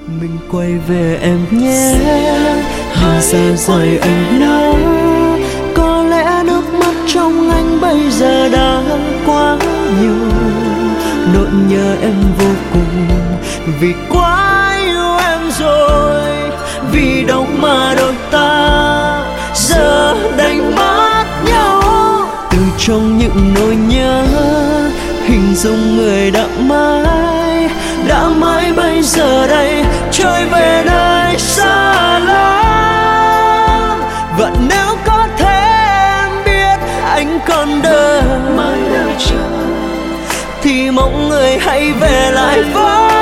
Mình quay về em nhé, đừng xa rời anh nữa. Có lẽ nước mắt trong anh bây giờ đã quá nhiều. Nỗi nhớ em vô cùng, vì quá yêu em rồi. Vì đâu mà đôi ta giờ đành mất nhau. Từ trong những nỗi nhớ, hình dung người đã mãi bây giờ đây trôi về nơi xa lắm. Và nếu có thể em biết anh còn đợi thì mong người hãy về lại với